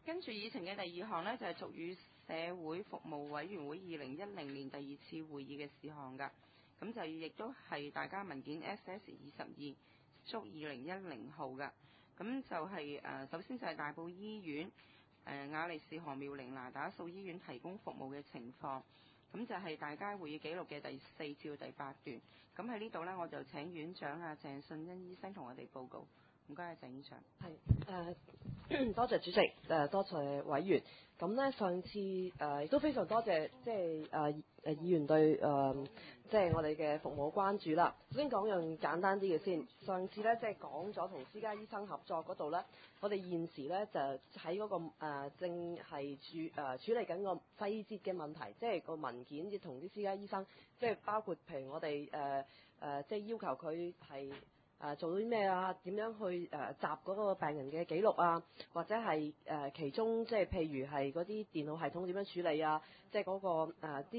跟住議程嘅第二項呢，就係俗語社會服務委員會2010年第2次會議嘅事項㗎。咁就亦都係大家文件 SS22/2010 號㗎。咁就係首先就係大埔醫院、雅利士河妙齡那打素醫院提供服務嘅情況。咁就係大家會議記錄嘅第4至到第8段。咁喺呢度呢，我就請院長鄭信恩醫生同我哋報告。唔該，鄭院長。 係多謝主席，多謝委員。咁呢，上次亦都非常多謝議員對即係我哋嘅服務關注啦。首先講樣簡單啲嘅先。上次呢，即係講咗同私家醫生合作嗰度呢，我哋現時呢，就喺嗰個正係處理緊個細節嘅問題，即係個文件要同啲私家醫生，即係包括譬如我哋即係要求佢係做啲咩啊？點樣去集嗰個病人嘅記錄啊？或者係其中即係譬如係嗰啲電腦系統點樣處理啊？即係嗰個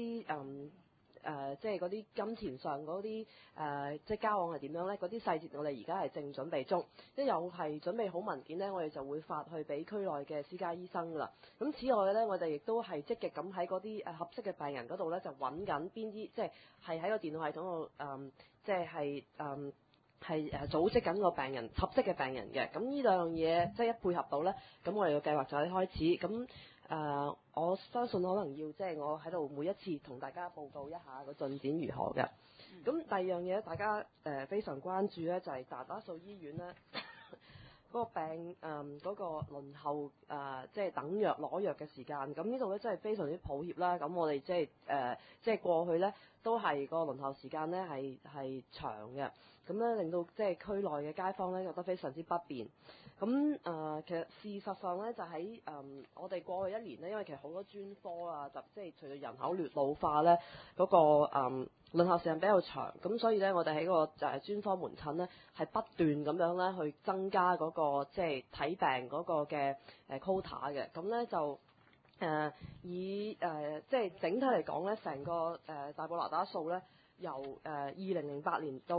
即係嗰啲金錢上嗰啲即係交往係點樣咧？嗰啲細節我哋而家係正準備中，即係又係準備好文件咧，我哋就會發去俾區內嘅私家醫生㗎啦。咁此外咧，我哋亦都係積極咁喺嗰啲合適嘅病人嗰度咧，就揾緊邊啲即係喺個電腦系統度即係係組織緊個病人合適嘅病人嘅。咁呢兩樣嘢即係一配合到咧，咁我哋嘅計劃就可以開始。咁我相信可能要即係我喺度每一次同大家報告一下個進展如何嘅。咁第二樣嘢大家非常關注咧，就係那打素醫院咧嗰個病嗰個輪候即係等藥攞藥嘅時間。咁呢度咧真係非常之抱歉啦。咁我哋即係過去咧都係個輪候時間咧係長嘅。咁咧令到即係區內嘅街坊咧覺得非常之不便。咁其實事實上咧就喺我哋過去一年咧，因為其實好多專科啊，即係隨住人口老化咧，嗰個輪候時間比較長，咁所以咧我哋喺個專科門診咧係不斷咁樣咧去增加嗰個即係睇病嗰個嘅quota 嘅。咁咧就以即係整體嚟講咧，成個大埔那打素咧，由2008年到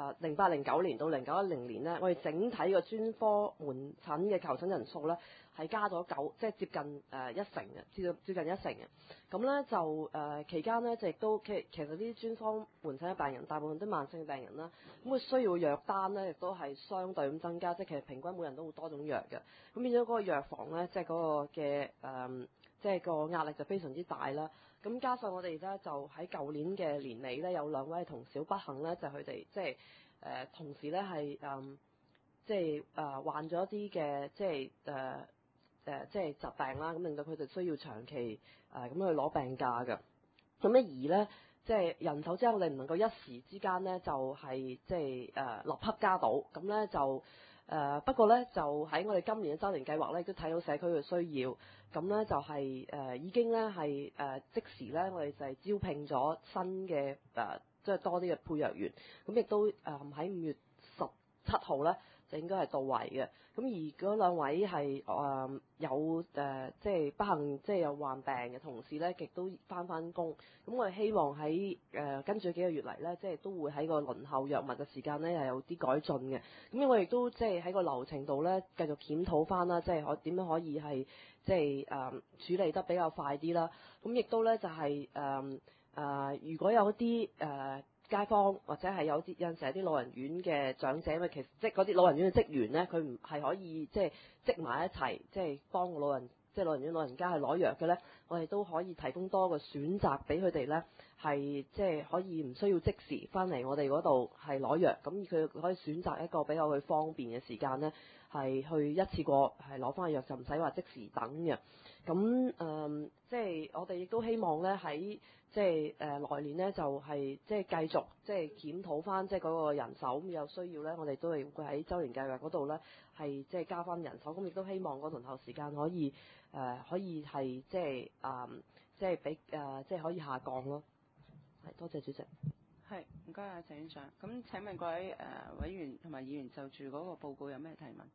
0809年到0910年咧，我哋整體個專科門診嘅求診人數咧係加咗即係接近一成嘅，接近一成嘅。咁咧就期間咧就亦都其實啲專科門診嘅病人大部分都慢性嘅病人啦，咁佢需要藥單咧亦都係相對咁增加，即係其實平均每人都好多種藥嘅。咁變咗嗰個藥房咧，即係嗰個嘅即係個壓力就非常之大啦。咁加上我哋咧就喺舊年嘅年尾咧，有兩位同小不幸咧，就佢哋即係同時咧係即係患咗一啲嘅即係疾病啦，咁令到佢哋需要長期咁去攞病假嘅。咁咧而咧即係人手之間，我哋唔能夠一時之間咧就係即係立刻加到，咁咧就。不過咧，就喺我哋今年嘅周年計劃咧，都睇到社區嘅需要，咁咧就係已經咧係即時咧，我哋就係招聘咗新嘅即係多啲嘅配藥員，咁亦都喺5月17號咧就應該係到位嘅。咁而嗰兩位係有即係不幸即係有患病嘅同事咧，亦都翻工。咁我哋希望喺跟住幾個月嚟咧，即係都會喺個輪候藥物嘅時間咧係有啲改進嘅。咁我亦都即係喺個流程度咧繼續檢討翻啦，即係點樣可以係即係處理得比較快啲啦。咁亦都咧就係如果有一啲街坊或者係有陣時啲老人院嘅長者，因為其實即係嗰啲老人院嘅職員咧，佢唔係可以即係積埋一齊，即係幫個老人院老人家係攞藥嘅咧，我哋都可以提供多個選擇俾佢哋咧，係即係可以唔需要即時翻嚟我哋嗰度係攞藥，咁佢可以選擇一個比較佢方便嘅時間咧，係去一次過係攞翻個藥，就唔使話即時等嘅。咁即係我哋亦都希望咧喺即係來年咧就係即係繼續即係檢討翻即係嗰個人手，咁有需要咧，我哋都係會喺周年計劃嗰度咧係即係加翻人手，咁亦都希望個輪候時間可以係即係即係比即係可以下降咯。係，多謝主席。 係，唔該啊，鄭院長。咁請問各位委員同埋議員就住嗰個報告有咩提問？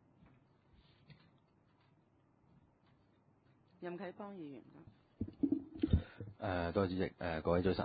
任啟邦議員。 多謝主席，各位早晨。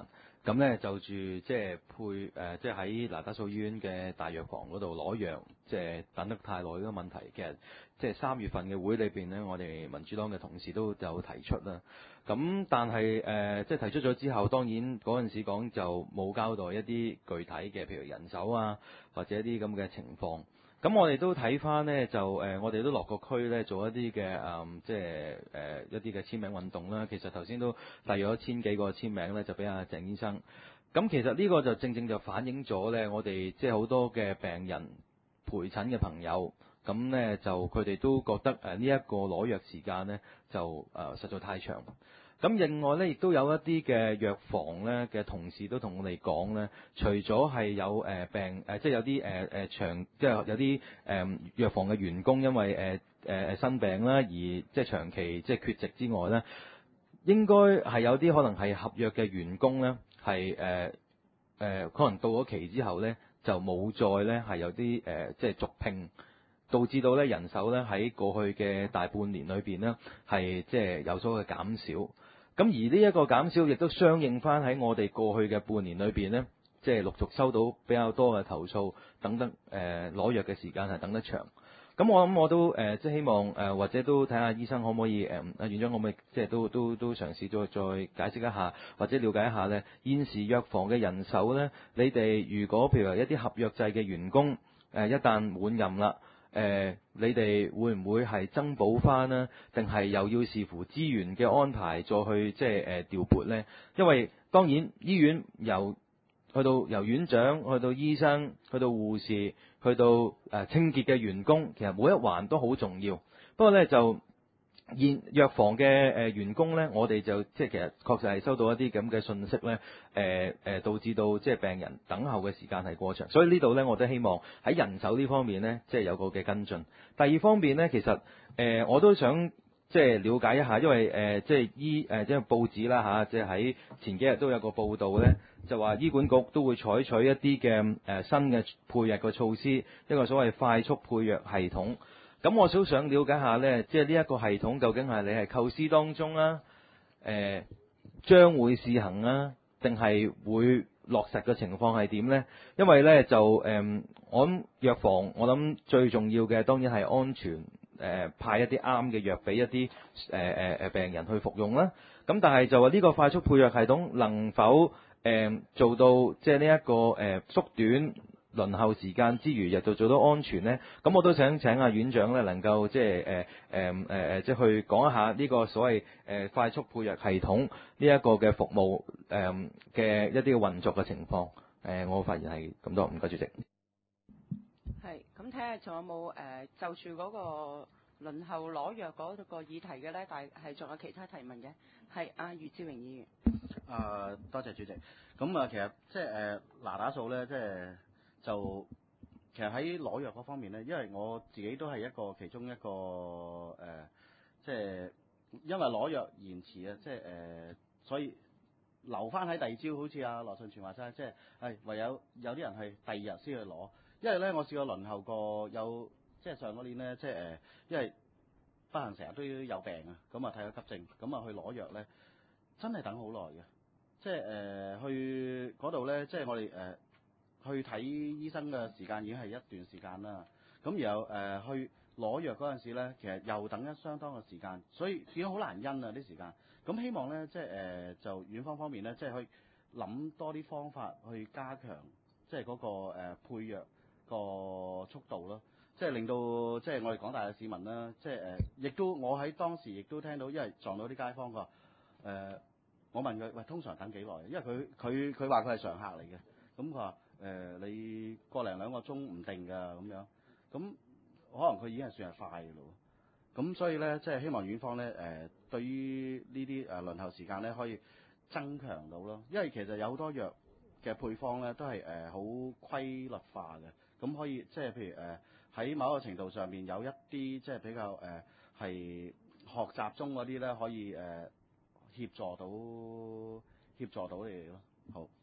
咁咧就住即係即係喺那打素醫院嘅大藥房嗰度攞藥，即係等得太耐嗰個問題。其實即係3月份嘅會裏邊咧，我哋民主黨嘅同事都有提出啦。咁但係即係提出咗之後，當然嗰陣時講就冇交代一啲具體嘅，譬如人手啊，或者一啲咁嘅情況。咁我哋都睇翻呢，就我哋都落個區呢，做一啲嘅即係一啲嘅簽名運動啦。其實頭先都遞咗1000幾個簽名呢，就俾阿鄭醫生。咁其實呢個就正正就反映咗呢，我哋即係好多嘅病人陪診嘅朋友，咁呢，就佢哋都覺得呢一個攞藥時間呢，就實在太長。咁另外咧，亦都有一啲嘅藥房咧嘅同事都同我哋講咧，除咗係有病即係有啲長，即係有啲藥房嘅員工因為生病啦，而即係長期即係缺席之外咧，應該係有啲可能係合約嘅員工咧，係可能到咗期之後咧，就冇再咧係有啲即係續聘。導致到咧人手咧喺過去嘅大半年裏邊呢，係即係有所嘅減少。咁而呢一個減少亦都相應翻喺我哋過去嘅半年裏邊呢，即係陸續收到比較多嘅投訴，等得攞藥嘅時間係等得長。咁我諗我都即係希望或者都睇下醫生可唔可以阿院長可唔可以即係都嘗試再解釋一下，或者了解一下呢現時藥房嘅人手呢，你哋如果譬如話一啲合約制嘅員工一旦滿任啦。你哋會唔會係增補翻呢？定係又要視乎資源嘅安排再去即係調撥呢？因為當然醫院由院長去到醫生去到護士去到清潔嘅員工，其實每一環都好重要。不過呢，就現藥房嘅員工呢，我哋就即係其實確實係收到一啲咁嘅信息呢，導致到即係病人等候嘅時間係過長，所以呢度呢，我都希望喺人手呢方面呢，即係有個嘅跟進。第二方面呢，其實我都想即係了解一下，因為即係即係報紙啦嚇，即係喺前幾日都有個報道呢，就話醫管局都會採取一啲嘅新嘅配藥嘅措施，一個所謂快速配藥系統。咁我都想了解下呢，即係呢一個系統究竟係你係構思當中啦，將會試行啦，定係會落實嘅情況係點呢？因為呢，就我諗藥房，我諗最重要嘅當然係安全，派一啲啱嘅藥俾一啲病人去服用啦。咁但係就話呢個快速配藥系統能否做到即係呢一個縮短輪候時間之餘，亦都做到安全呢？咁我都想請阿院長咧，能夠即係即係去講一下呢個所謂快速配藥系統呢一個嘅服務嘅一啲嘅運作嘅情況。我發言係咁多，唔該主席。 係，咁睇下仲有冇就住嗰個輪候攞藥嗰個議題嘅咧，但係仲有其他提問嘅，係阿余志榮議員。 多謝主席。咁其實即係那打素咧，就其實喺攞藥嗰方面咧，因為我自己都係其中一個即係因為攞藥延遲啊，即係所以留翻喺第二朝，好似阿羅順全話齋，即係唯有啲人係第二日先去攞。因為咧，我試過輪候過有即係上嗰年咧，即係因為不幸成日都有病啊，咁啊睇咗急症，咁啊去攞藥咧，真係等好耐嘅。即係去嗰度咧，即係我哋去睇醫生嘅時間已經係一段時間啦。咁然後去攞藥嗰陣時咧，其實又等一相當嘅時間，所以變咗好難因啊啲時間。咁希望咧，即係就院方面咧，即係可以諗多啲方法去加強，即係嗰個配藥個速度咯。即係令到即係我哋廣大嘅市民啦，即係亦都我喺當時亦都聽到，因為撞到啲街坊㗎我問佢：喂，通常等幾耐？因為佢話佢係常客嚟嘅，咁佢話你個零兩個鐘唔定㗎咁樣，咁可能佢已經係算係快嘅咯。咁所以咧，即係希望院方咧對於呢啲輪候時間咧可以增強到咯，因為其實有好多藥嘅配方咧都係好規律化嘅，咁可以即係譬如喺某一個程度上面有一啲即係比較係學習中嗰啲咧可以協助到你哋咯。好，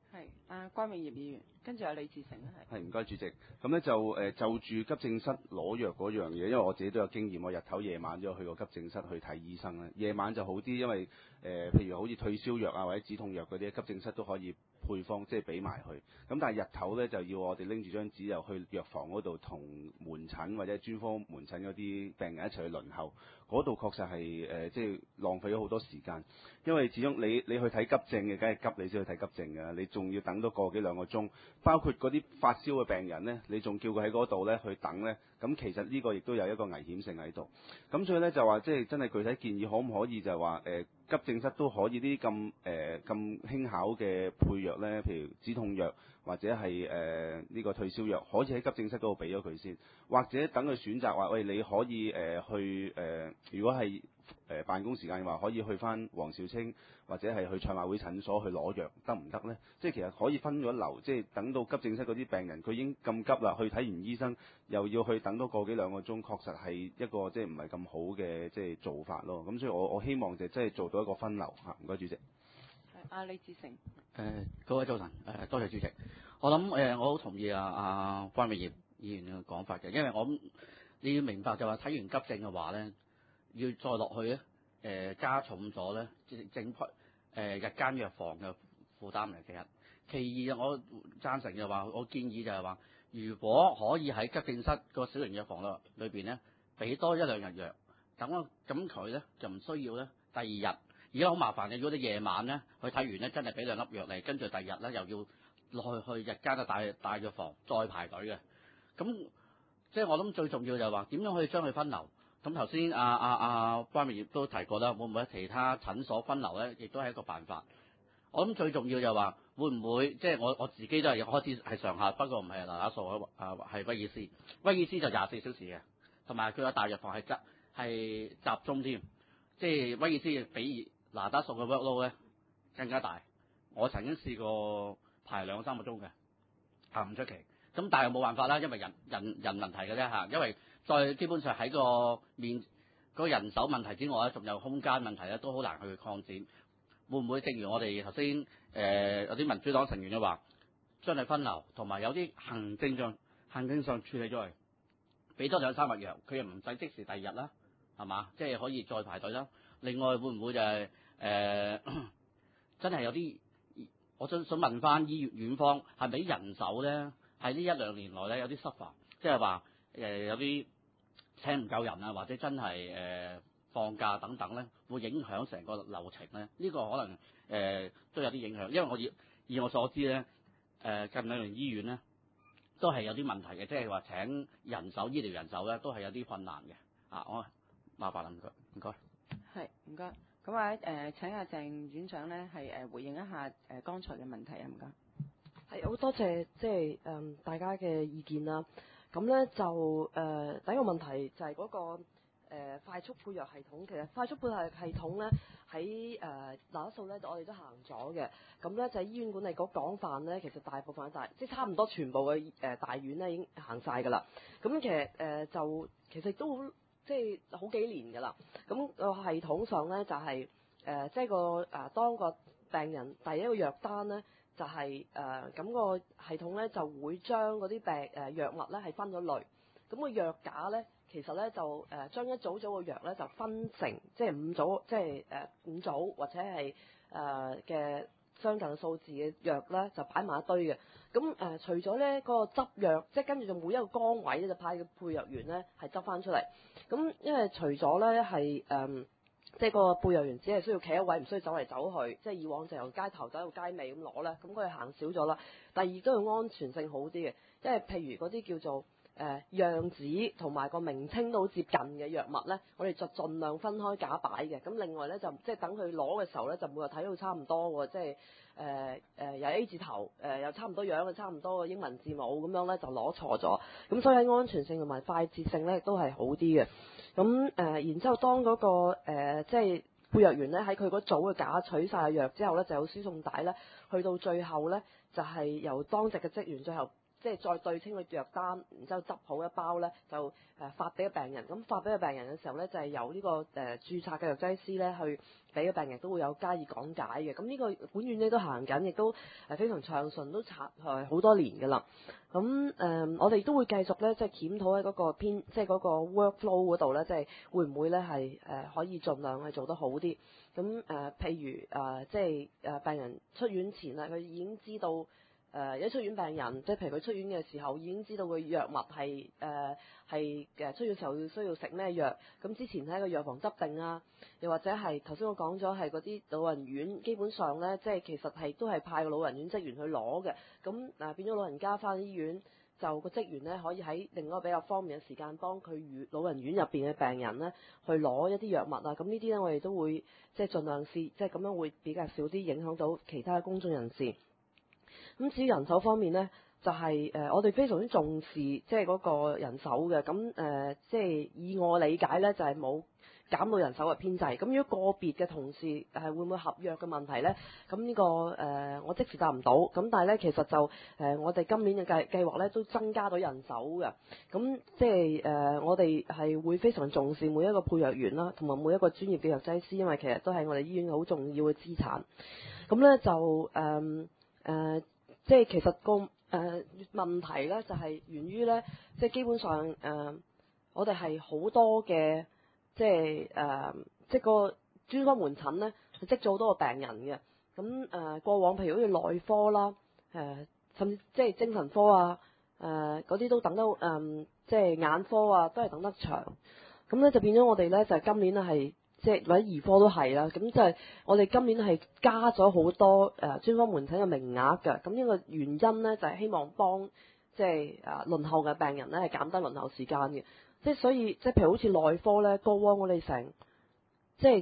係關永業議員，跟住有李志成係。 係唔該主席，咁咧就住急症室攞藥嗰樣嘢，因為我自己都有經驗，我日頭夜晚都有去過急症室去睇醫生咧。夜晚就好啲，因為譬如好似退燒藥啊或者止痛藥嗰啲，急症室都可以配方即係俾埋去。咁但係日頭咧就要我哋拎住張紙又去藥房嗰度同門診或者專科門診嗰啲病人一齊去輪候，嗰度確實係即係浪費咗好多時間，因為始終你去睇急症嘅，梗係急你先去睇急症㗎，你仲要等多個幾兩個鐘，包括嗰啲發燒嘅病人呢，你仲叫佢喺嗰度呢去等呢，咁其實呢個亦都有一個危險性喺度。咁所以呢，就話即係真係具體建議可唔可以就係話急症室都可以呢啲咁輕巧嘅配藥呢，譬如止痛藥或者係呢個退燒藥，可以喺急症室嗰度俾咗佢先，或者等佢選擇話喂，你可以去如果係辦公時間嘅話，可以去翻黃兆清或者係去賽馬會診所去攞藥得唔得呢？即係其實可以分咗流，即係等到急症室嗰啲病人佢已經咁急啦，去睇完醫生又要去等多個幾兩個鐘，確實係一個即係唔係咁好嘅即係做法咯。咁所以我希望就即係做到一個分流嚇。唔該主席。 係李志成。 各位早晨，多謝主席。我諗我好同意阿關永業議員嘅講法嘅，因為我你要明白就話睇完急症嘅話咧，要再落去咧，加重咗咧整日間藥房嘅負擔嚟嘅。其二，我贊成就話，我建議就係話，如果可以喺急症室個小型藥房裏邊咧，俾多一兩日藥，咁佢咧就唔需要咧第二日。而家好麻煩嘅，如果你夜晚咧去睇完咧，真係俾兩粒藥嚟，跟住第二日咧又要落去日間嘅大藥房再排隊嘅。咁即係我諗最重要就係話點樣可以將佢分流。咁頭先關永業都提過啦，會唔會喺其他診所分流咧？亦都係一個辦法。我諗最重要就係話會唔會即係我自己都係開始係上下，不過唔係嗱打數係威爾斯。威爾斯就24小時嘅，同埋佢個大藥房係集中添，即係威爾斯比嗱打數嘅 workload 咧更加大。我曾經試過排2-3個鐘嘅，唔出奇。咁但係冇辦法啦，因為人問題嘅啫嚇，因為再基本上喺個人手問題之外咧，仲有空間問題咧，都好難去擴展。會唔會正如我哋頭先有啲民主黨成員嘅話，將佢分流，同埋有啲行政上處理咗佢，俾多2-3日藥，佢又唔使即時第二日啦，係嘛？即係可以再排隊啦。另外會唔會就係真係有啲？我想問翻院方係咪人手咧？喺呢1-2年內咧有啲失範，即係話有啲請唔夠人啊，或者真係放假等等咧，會影響成個流程咧。呢個可能都有啲影響，因為以我所知咧，近2年醫院咧都係有啲問題嘅，即係話請人手醫療人手咧都係有啲困難嘅。我麻煩啦，唔該。 係唔該。咁啊請阿鄭院長咧係回應一下剛才嘅問題啊，唔該。 係好多謝即係大家嘅意見啦。咁咧就第一個問題就係嗰個快速配藥系統。其實快速配藥系統咧喺那一數咧我哋都行咗嘅。咁咧就係醫院管理局廣泛咧，其實大部分即係差唔多全部嘅大院咧已經行晒㗎啦。咁其實其實都好即係好幾年㗎啦。咁個系統上咧就係即係當個病人第一個藥單咧。就係咁個系統咧就會將嗰啲藥物咧係分咗類，咁個藥架咧其實咧就將一組嘅藥咧就分成即係5組，即係5組或者係嘅相近數字嘅藥咧就擺埋一堆嘅。咁除咗咧嗰個執藥，即係跟住就每一個崗位咧就派個配藥員咧係執翻出嚟。咁因為除咗咧係即係個配藥員只係需要企一位，唔需要走嚟走去，即係以往就由街頭走到街尾咁攞咧，咁佢行少咗啦。第二都係安全性好啲嘅，因為譬如嗰啲叫做樣子同埋個名稱都好接近嘅藥物咧，我哋就盡量分開架擺嘅。咁另外咧就即係等佢攞嘅時候咧，就每日睇到差唔多喎，即係有 A 字頭又差唔多樣嘅，差唔多嘅英文字母咁樣咧就攞錯咗。咁所以喺安全性同埋快捷性咧都係好啲嘅。咁然之後當嗰個即係配藥員咧喺佢嗰組嘅架取晒藥之後咧，就有輸送帶咧，去到最後咧就係由當值嘅職員最後即係再對清個藥單，然之後執好一包咧，就發俾個病人。咁發俾個病人嘅時候咧，就係由呢個註冊嘅藥劑師咧去俾個病人，都會有加以講解嘅。咁呢個本院咧都行緊，亦都非常暢順，都好多年㗎啦。咁我哋都會繼續咧，即係檢討喺嗰個即係嗰個 workflow 嗰度咧，即係會唔會咧係可以盡量係做得好啲。咁譬如即係病人出院前啦，佢已經知道。一出院病人，即係譬如佢出院嘅時候已經知道個藥物係出院時候需要食咩藥，咁之前喺個藥房執定啊，又或者係頭先我講咗係嗰啲老人院，基本上咧即係其實係都係派個老人院職員去攞嘅，咁變咗老人家翻醫院就個職員咧可以喺另一個比較方便嘅時間幫佢老人院入邊嘅病人咧去攞一啲藥物啊，咁呢啲咧我哋都會即係盡量試，即係咁樣會比較少啲影響到其他嘅公眾人士。咁至於人手方面呢，就係我哋非常之重視即係嗰個人手嘅。咁即係以我理解呢，就係冇減到人手嘅編制。咁如果個別嘅同事係會唔會合約嘅問題呢？咁呢個我即時答唔到。咁但係呢，其實就我哋今年嘅計劃呢都增加咗人手嘅。咁即係我哋係會非常重視每一個配藥員啦，同埋每一個專業嘅藥劑師，因為其實都係我哋醫院好重要嘅資產。咁呢就即係其實個問題咧，就係源於咧，即係基本上我哋係好多嘅，即係個專科門診咧，積咗好多個病人嘅。咁過往譬如好似內科啦，甚至即係精神科啊，嗰啲都等得即係眼科啊，都係等得長。咁咧就變咗我哋咧就係今年咧係。即係或者兒科都係啦，咁就係我哋今年係加咗好多專科門診嘅名額㗎。咁呢個原因咧就係希望幫即係輪候嘅病人咧係減低輪候時間嘅。即係所以即係譬如好似內科咧，過往我哋成即係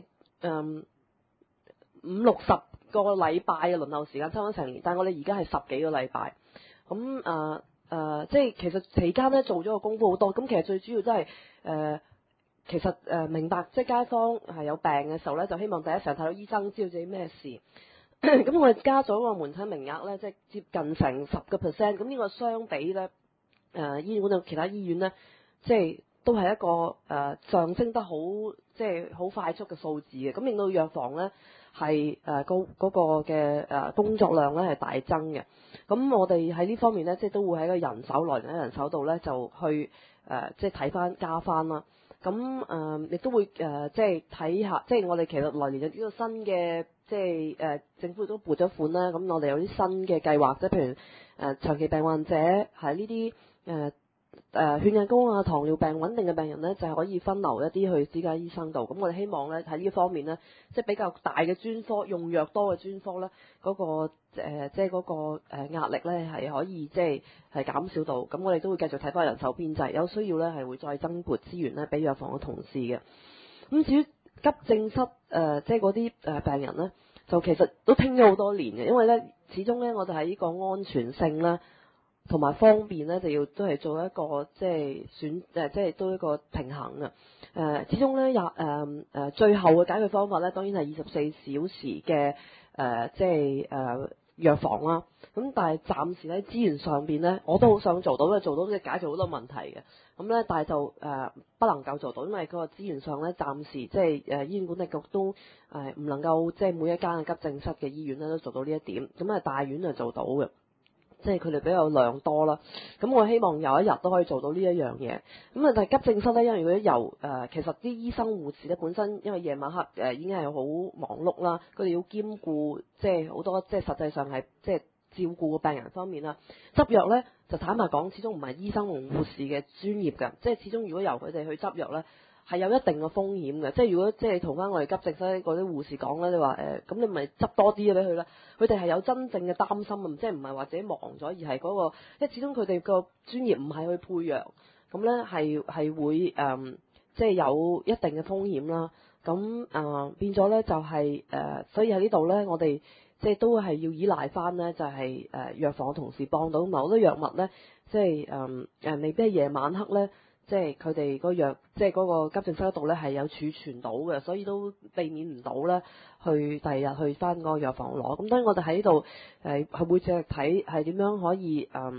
50-60個禮拜嘅輪候時間，差唔多成年，但係我哋而家係10幾個禮拜。咁即係其實期間咧做咗個功夫好多。咁其實最主要都係其實明白，即係街坊係有病嘅時候咧，就希望第一時間睇到醫生，知道自己咩事。咁我哋加咗個門診名額咧，即係接近成10%。咁呢個相比咧，醫院嗰度其他醫院咧，即係都係一個上升得好，即係好快速嘅數字嘅。咁令到藥房咧係嗰個嘅工作量咧係大增嘅。咁我哋喺呢方面咧，即係都會喺個人手來源喺人手度咧，就去即係睇翻加翻啦。咁亦都會即係睇下，即係我哋其實來年有呢個新嘅，即係政府都撥咗款啦。咁我哋有啲新嘅計劃，即係譬如長期病患者係呢啲血壓高啊、糖尿病穩定嘅病人咧，就係可以分流一啲去私家醫生度。咁我哋希望咧喺呢方面咧，即係比較大嘅專科用藥多嘅專科咧，嗰個即係嗰個壓力咧係可以即係減少到。咁我哋都會繼續睇翻人手編制，有需要咧係會再增撥資源咧俾藥房嘅同事嘅。咁至於急症室即係嗰啲病人咧，就其實都傾咗好多年嘅，因為咧始終咧我哋喺呢個安全性咧，同埋方便咧，就要都係做一個即係即係都一個平衡啊！始終咧最後嘅解決方法咧，當然係24小時嘅即係藥房啦。咁但係暫時喺資源上邊咧，我都好想做到，因為做到即係解決好多問題嘅。咁咧，但係就不能夠做到，因為個資源上咧，暫時即係醫院管理局都唔能夠即係每一間嘅急症室嘅醫院咧都做到呢一點。咁大院就做到嘅。即係佢哋比較量多啦，咁我希望有一日都可以做到呢一樣嘢。咁但係急症室咧，因為如果由其實啲醫生護士咧本身因為夜晚黑已經係好忙碌啦，佢哋要兼顧即係好多即係實際上係即係照顧個病人方面啦。執藥咧就坦白講，始終唔係醫生同護士嘅專業㗎，即係始終如果由佢哋去執藥咧，係有一定嘅風險嘅。即係如果即係同翻我哋急症室嗰啲護士講咧，你話咁你咪執多啲俾佢啦。佢哋係有真正嘅擔心啊，即係唔係或者忙咗，而係嗰個，因為始終佢哋個專業唔係去配藥，咁咧係會即係有一定嘅風險啦。咁變咗咧就係所以喺呢度咧，我哋即係都係要依賴翻咧，就係藥房嘅同事幫到。某啲藥物咧，即係未必係夜晚黑咧。即係佢哋個藥，即係嗰個急症室嗰度咧係有儲存到嘅，所以都避免唔到咧去第二日去翻嗰個藥房攞。咁當然我哋喺度係會淨係睇係點樣可以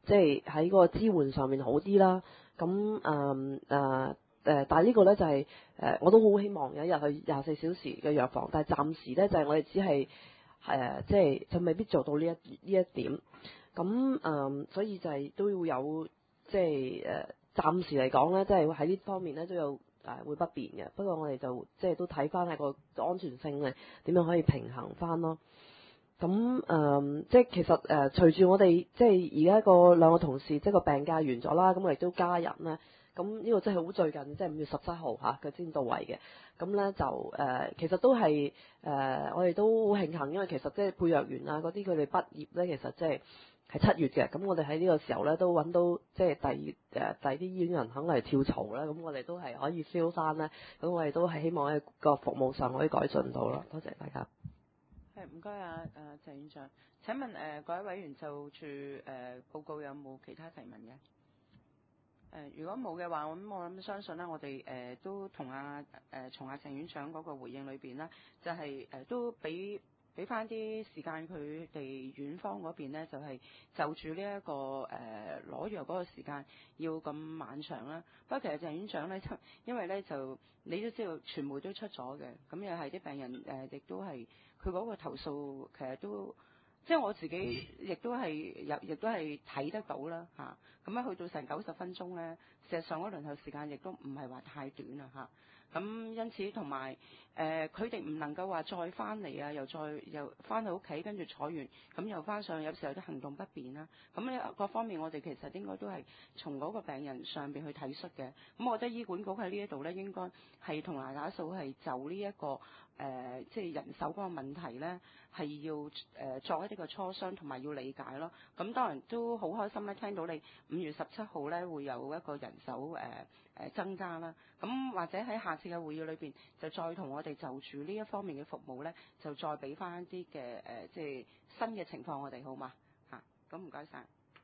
即係喺個支援上面好啲啦。咁但係呢個呢，就係、我都好希望有一日去24小時嘅藥房，但係暫時呢，就係、我哋只係即係就未必做到呢一點。咁所以就係都要有即係暫時嚟講呢，即係喺呢方面呢，都有會不便嘅。不過我哋就即係都睇翻係個安全性咧，點樣可以平衡翻咯。咁即係其實隨住我哋即係而家兩個同事即係個病假完咗啦，咁我哋都加人咧。咁呢個真係好最近，即係5月17號嚇佢先到位嘅。咁咧就其實都係我哋都好慶幸，因為其實即係配藥員啊嗰啲佢哋畢業咧，其實即係7月嘅。咁我哋喺呢個時候咧都揾到即係第二啲醫院人肯嚟跳槽啦。咁我哋都係可以 feel 翻咧。咁我哋都係希望喺個服務上可以改進到啦。多謝大家。 係唔該啊，鄭院長。請問各位委員就住報告有冇其他提問嘅？如果冇嘅話，我諗相信咧，我哋都同從鄭院長嗰個回應裏邊咧，就係都俾翻啲時間佢哋院方嗰邊咧，就係就住呢一個攞藥嗰個時間要咁漫長啦。不過其實鄭院長咧，因為咧就你都知道傳媒都出咗嘅，咁又係啲病人亦都係佢嗰個投訴，其實都。即係我自己亦都係睇得到啦嚇，咁樣去到成90分鐘咧，事實上嗰輪候時間亦都唔係話太短啦嚇。咁因此同埋佢哋唔能夠話再翻嚟啊，又翻到屋企跟住坐完，咁又翻上，有時候都行動不便啦。咁呢各方面我哋其實應該都係從嗰個病人上邊去體恤嘅。咁我覺得醫管局喺呢一度咧，應該係同拿打素係就呢一個即係人手嗰個問題咧，係要作一啲嘅磋商同埋要理解咯。咁當然都好開心咧，聽到你5月17號咧會有一個人手增加啦。咁或者喺下次嘅會議裏邊，就再同我哋就住呢一方面嘅服務咧，就再俾翻一啲嘅即係新嘅情況我哋好嘛嚇？咁唔該晒。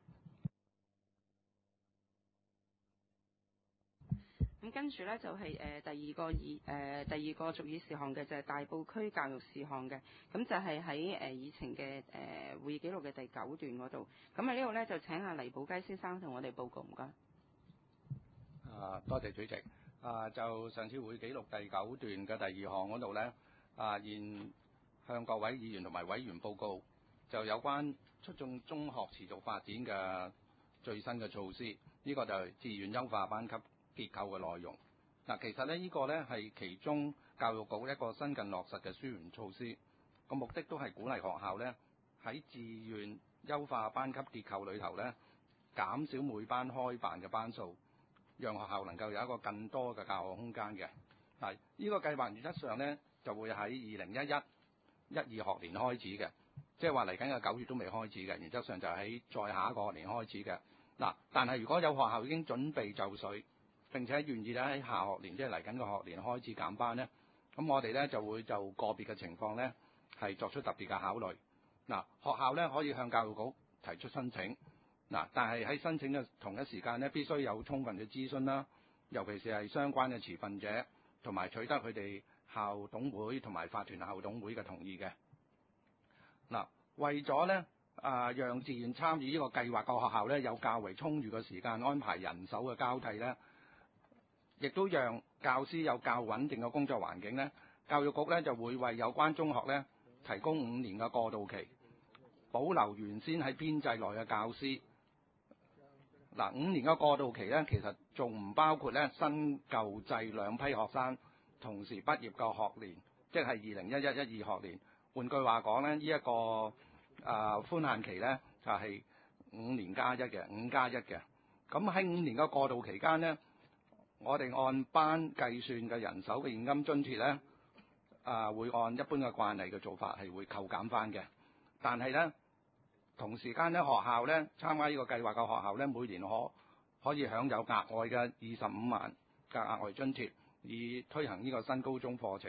咁跟住咧就係第二個續議事項嘅就係大埔區教育事項嘅，咁就係喺議程嘅會議記錄嘅第9段嗰度。咁喺呢度咧就請阿黎寶雞先生同我哋報告，唔該。 多謝主席。就上次會議記錄第9段嘅第2項嗰度咧，現向各位議員同埋委員報告，就有關促進中學持續發展嘅最新嘅措施。呢個就係自願優化班級結構嘅內容。其實咧呢個咧係其中教育局一個新近落實嘅紓緩措施，個目的都係鼓勵學校咧喺自願優化班級結構裏頭咧減少每班開辦嘅班數，讓學校能夠有一個更多嘅教學空間嘅。呢個計劃原則上咧就會喺2011-12學年開始嘅，即係話嚟緊嘅9月都未開始嘅，原則上就喺再下一個學年開始嘅。但係如果有學校已經準備就緒，並且願意咧喺下學年，即係嚟緊個學年開始減班咧，咁我哋咧就會就個別嘅情況咧係作出特別嘅考慮。學校咧可以向教育局提出申請，但係喺申請嘅同一時間咧必須有充分嘅諮詢啦，尤其是係相關嘅持份者，同埋取得佢哋校董會同埋法團校董會嘅同意嘅。為咗咧讓自願參與呢個計劃嘅學校咧有較為充裕嘅時間安排人手嘅交替咧，亦都讓教師有較穩定嘅工作環境咧，教育局咧就會為有關中學咧提供5年嘅過渡期，保留原先喺編制內嘅教師。5年嘅過渡期咧，其實仲唔包括咧新舊制兩批學生同時畢業嘅學年，即係2011-12學年。換句話講咧，呢一個寬限期咧就係5年加1嘅，5+1嘅。咁喺5年嘅過渡期間咧，我哋按班計算嘅人手嘅現金津貼咧，會按一般嘅慣例嘅做法係會扣減翻嘅。但係咧，同時間咧學校咧參加呢個計劃嘅學校咧，每年可以享有額外嘅25萬嘅額外津貼，以推行呢個新高中課程。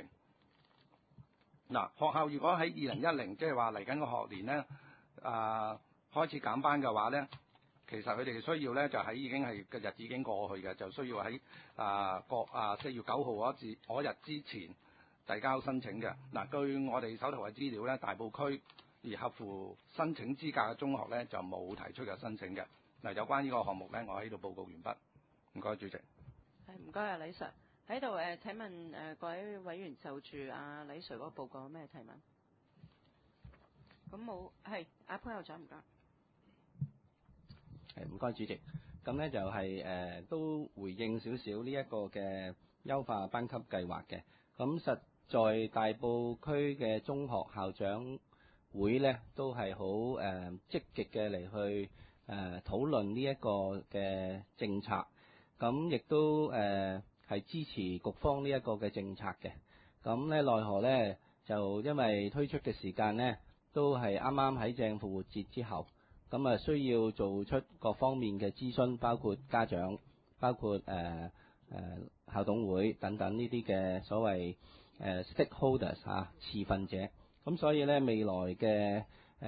學校如果喺2010，即係話嚟緊個學年咧，開始減班嘅話咧，其實佢哋需要咧就喺已經係嘅日子已經過去嘅，就需要喺4月9號嗰日之前遞交申請嘅。據我哋手頭嘅資料咧，大埔區而合乎申請資格嘅中學咧就冇提出嘅申請嘅。 嗱，有關呢個項目咧，我喺度報告完畢。唔該，主席。 係唔該啊，李 Sir 喺度請問各位委員就住阿李 Sir 嗰個報告有咩提問？咁冇係阿潘校長唔該。 唔該主席，咁咧就係、都回應少少呢一個嘅優化班級計劃嘅。咁實在大埔區嘅中學校長會咧都係好積極嘅嚟去討論呢一個嘅政策，咁亦都係支持局方呢一個嘅政策嘅。咁咧奈何咧就因為推出嘅時間咧都係啱啱喺正復活節之後。咁啊，需要做出各方面嘅諮詢，包括家長，包括校董會等等呢啲嘅所謂stakeholders 持份者。咁所以咧，未來嘅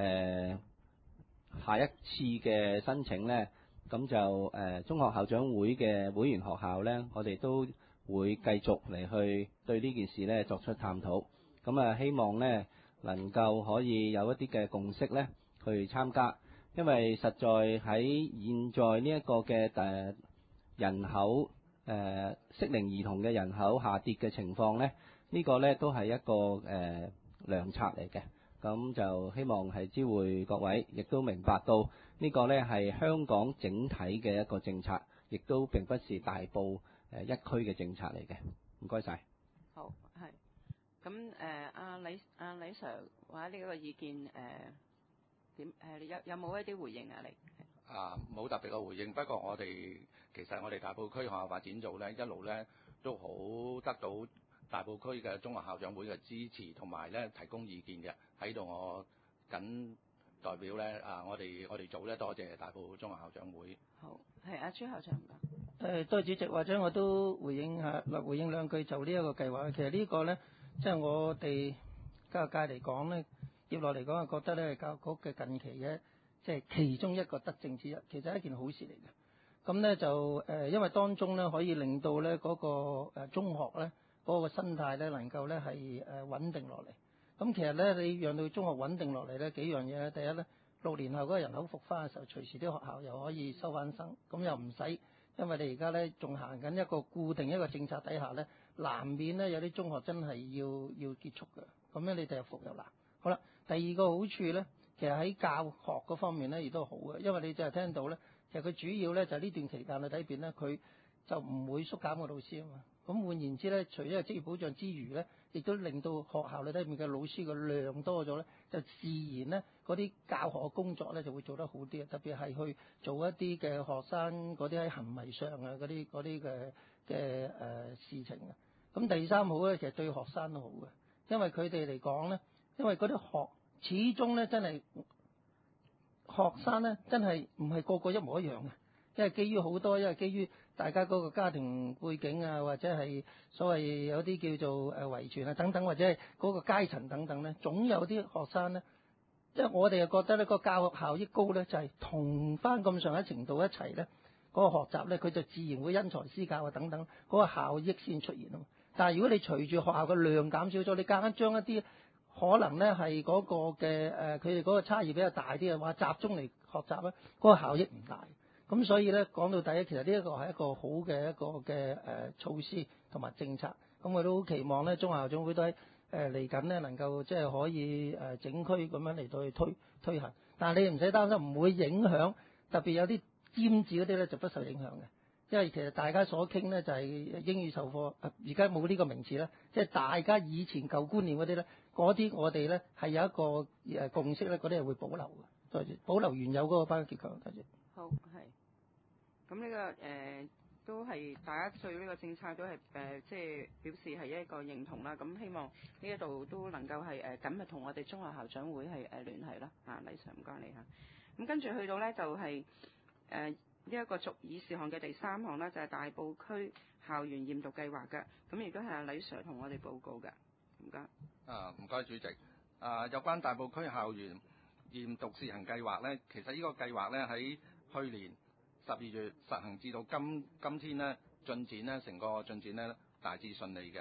下一次嘅申請咧，咁就中學校長會嘅會員學校咧，我哋都會繼續嚟去對呢件事咧作出探討。咁啊，希望咧能夠可以有一啲嘅共識咧去參加。因為實在喺現在呢一個嘅人口適齡兒童嘅人口下跌嘅情況咧，呢個咧都係一個良策嚟嘅。咁就希望係知會各位，亦都明白到呢個咧係香港整體嘅一個政策，亦都並不是大埔一區嘅政策嚟嘅。唔該晒。 好係。咁阿李 Sir 或者呢個意見點有冇一啲回應啊？你冇特別嘅回應，不過其實我哋大埔區學校發展組咧一路咧都好得到大埔區嘅中學校長會嘅支持，同埋咧提供意見嘅。喺度我謹代表咧我哋組咧多謝大埔中學校長會。 好，係阿朱校長唔該。多謝主席，或者我都回應兩句就呢一個計劃。其實呢個咧，即係我哋教育界嚟講咧。接落嚟講，我覺得咧教育局嘅近期嘅即係其中一個德政之一，其實係一件好事嚟嘅。咁咧就因為當中咧可以令到咧嗰個中學咧嗰個生態咧能夠咧係穩定落嚟。咁其實咧你讓到中學穩定落嚟咧幾樣嘢咧，第一咧6年後嗰個人口復翻嘅時候，隨時啲學校又可以收翻生，咁又唔使因為你而家咧仲行緊一個固定一個政策底下咧，難免咧有啲中學真係要結束嘅，咁樣你哋又復又難。好啦，第二個好處咧，其實喺教學嗰方面咧亦都好嘅，因為你就係聽到咧，其實佢主要咧就呢段期間裏邊咧，佢就唔會縮減個老師啊嘛。咁換言之咧，除咗個職業保障之餘咧，亦都令到學校裏邊嘅老師個量多咗咧，就自然咧嗰啲教學工作咧就會做得好啲，特別係去做一啲嘅學生嗰啲喺行為上啊嗰啲嘅事情啊。咁第三好咧，其實對學生都好嘅，因為佢哋嚟講咧。因為嗰啲始終咧真係學生咧真係唔係個個一模一樣嘅，因為基於大家嗰個家庭背景啊，或者係所謂有啲叫做遺傳啊等等，或者係嗰個階層等等咧，總有啲學生咧，即係我哋又覺得咧個教學效益高咧，就係同翻咁上一程度一齊咧，嗰個學習咧佢就自然會因材施教啊等等，嗰個效益先出現啊嘛。但係如果你隨住學校嘅量減少咗，你夾硬將一啲可能咧係嗰個嘅佢哋嗰個差異比較大啲嘅話，集中嚟學習咧，嗰個效益唔大。咁所以咧講到底，其實呢一個係一個好嘅一個嘅措施同埋政策。咁我都好期望咧，中學校長會都喺嚟緊咧能夠即係可以整區咁樣嚟到去推行。但係你唔使擔心，唔會影響，特別有啲尖子嗰啲咧就不受影響嘅。因為其實大家所傾咧就係英語授課，而家冇呢個名詞啦，即係大家以前舊觀念嗰啲咧，嗰啲我哋咧係有一個共識咧，嗰啲係會保留嘅，多謝，保留原有嗰個班級結構，多謝。 好係，咁呢個都係大家對呢個政策都係即係表示係一個認同啦。咁希望呢一度都能夠係緊密同我哋中學校長會係聯繫啦。李 Sir 唔該你嚇。咁跟住去到咧就係呢一個續議事項嘅第3項呢，就係大埔區校園驗毒計劃嘅，咁亦都係阿李 Sir 同我哋報告嘅，唔該。 唔該主席。有關大埔區校園驗毒試行計劃呢，其實呢個計劃呢，喺去年12月實行至到今天呢，進展呢，成個進展呢大致順利嘅。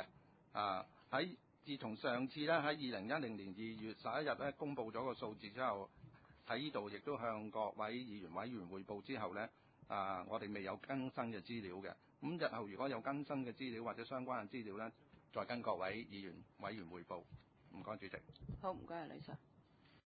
自從上次呢，喺2010年2月11日呢公佈咗個數字之後， 喺呢度亦都向各位議員委員匯報之後呢，我哋未有更新嘅資料嘅。咁日後如果有更新嘅資料或者相關嘅資料呢，再跟各位議員委員匯報。唔該，主席。 好，唔該，李 Sir。